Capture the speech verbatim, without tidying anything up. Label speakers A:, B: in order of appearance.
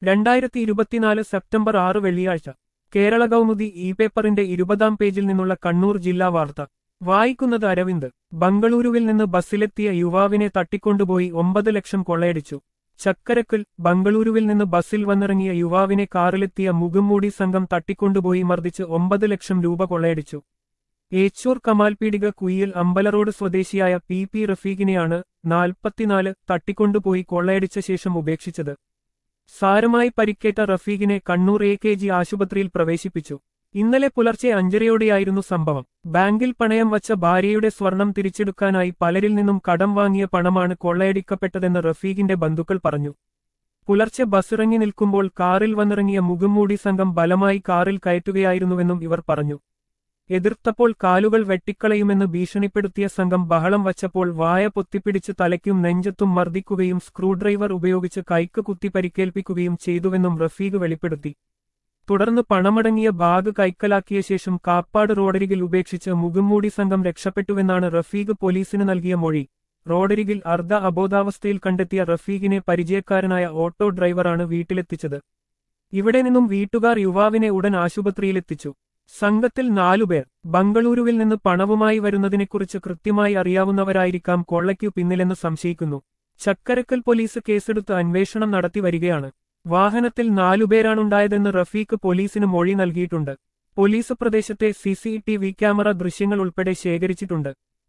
A: രണ്ടായിരത്തി ഇരുപത്തിനാല് സെപ്റ്റംബർ ആറ് വെള്ളിയാഴ്ച കേരള കൗമുദി ഇ പേപ്പറിന്റെ ഇരുപതാം പേജിൽ നിന്നുള്ള കണ്ണൂർ ജില്ലാ വാർത്ത വായിക്കുന്നത് അരവിന്ദ്. ബംഗളൂരുവിൽ നിന്ന് ബസ്സിലെത്തിയ യുവാവിനെ തട്ടിക്കൊണ്ടുപോയി ഒമ്പത് ലക്ഷം കൊള്ളയടിച്ചു. ചക്കരക്കൽ. ബംഗളൂരുവിൽ നിന്ന് ബസ്സിൽ വന്നിറങ്ങിയ യുവാവിനെ കാറിലെത്തിയ മുഖംമൂടി സംഘം തട്ടിക്കൊണ്ടുപോയി മർദ്ദിച്ച് ഒമ്പത് ലക്ഷം രൂപ കൊള്ളയടിച്ചു. ഏച്ചൂർ കമാൽപീടിക കുയ്യിൽ അമ്പലറോഡ് സ്വദേശിയായ പി പി റഫീഖിനെയാണ് നാൽപ്പത്തിനാല് തട്ടിക്കൊണ്ടുപോയി കൊള്ളയടിച്ച ശേഷം ഉപേക്ഷിച്ചത്. സാരമായി പരിക്കേറ്റ റഫീഖിനെ കണ്ണൂർ എ കെ ജി ആശുപത്രിയിൽ പ്രവേശിപ്പിച്ചു. ഇന്നലെ പുലർച്ചെ അഞ്ചരയോടെയായിരുന്നു സംഭവം. ബാങ്കിൽ പണയം വച്ച ഭാര്യയുടെ സ്വർണം തിരിച്ചെടുക്കാനായി പലരിൽ നിന്നും കടം വാങ്ങിയ പണമാണ് കൊള്ളയടിക്കപ്പെട്ടതെന്ന് റഫീഖിന്റെ ബന്ധുക്കൾ പറഞ്ഞു. പുലർച്ചെ ബസ്സിറങ്ങി നിൽക്കുമ്പോൾ കാറിൽ വന്നിറങ്ങിയ മുഖംമൂടി സംഘം ബലമായി കാറിൽ കയറ്റുകയായിരുന്നുവെന്നും ഇവർ പറഞ്ഞു. എതിർത്തപ്പോൾ കാലുകൾ വെട്ടിക്കളയുമെന്ന് ഭീഷണിപ്പെടുത്തിയ സംഘം ബഹളം വച്ചപ്പോൾ വായ പൊത്തിപ്പിടിച്ച് തലയ്ക്കും നെഞ്ചത്തും മർദ്ദിക്കുകയും സ്ക്രൂഡ്രൈവർ ഉപയോഗിച്ച് കൈക്ക് കുത്തി പരിക്കേൽപ്പിക്കുകയും ചെയ്തുവെന്നും റഫീഖ് വെളിപ്പെടുത്തി. തുടർന്ന് പണമടങ്ങിയ ബാഗ് കൈക്കലാക്കിയ ശേഷം കാപ്പാട് റോഡരികിൽ ഉപേക്ഷിച്ച് മുഖംമൂടി സംഘം രക്ഷപ്പെട്ടുവെന്നാണ് റഫീഖ് പോലീസിന് നൽകിയ മൊഴി. റോഡരികിൽ അർദ്ധ അബോധാവസ്ഥയിൽ കണ്ടെത്തിയ റഫീഖിനെ പരിചയക്കാരനായ ഓട്ടോ ഡ്രൈവറാണ് വീട്ടിലെത്തിച്ചത്. ഇവിടെ നിന്നും വീട്ടുകാർ യുവാവിനെ ഉടൻ ആശുപത്രിയിലെത്തിച്ചു. സംഘത്തിൽ നാലുപേർ. ബംഗളൂരുവിൽ നിന്ന് പണവുമായി വരുന്നതിനെക്കുറിച്ച് കൃത്യമായി അറിയാവുന്നവരായിരിക്കാം കൊള്ളയ്ക്കു പിന്നിലെന്ന് സംശയിക്കുന്നു. ചക്കരക്കൽ പോലീസ് കേസെടുത്ത് അന്വേഷണം നടത്തി വരികയാണ്. വാഹനത്തിൽ നാലുപേരാണുണ്ടായതെന്ന് റഫീഖ് പോലീസിന് മൊഴി നൽകിയിട്ടുണ്ട്. പോലീസ് പ്രദേശത്തെ C C T V camera ദൃശ്യങ്ങൾ ഉൾപ്പെടെ ശേഖരിച്ചിട്ടുണ്ട്.